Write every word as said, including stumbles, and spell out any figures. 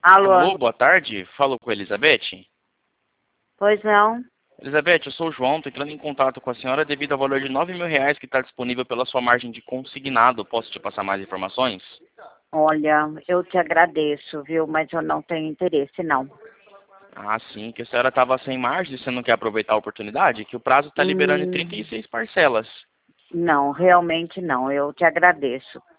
Alô? Alô, boa tarde. Falo com a Elizabeth. Pois não? Elizabeth, eu sou o João, estou entrando em contato com a senhora devido ao valor de nove mil reais que está disponível pela sua margem de consignado. Posso te passar mais informações? Olha, eu te agradeço, viu? Mas eu não tenho interesse, não. Ah, sim, que a senhora estava sem margem e você não quer aproveitar a oportunidade? Que o prazo está liberando em trinta e Hum, seis parcelas. não, realmente não. Eu te agradeço.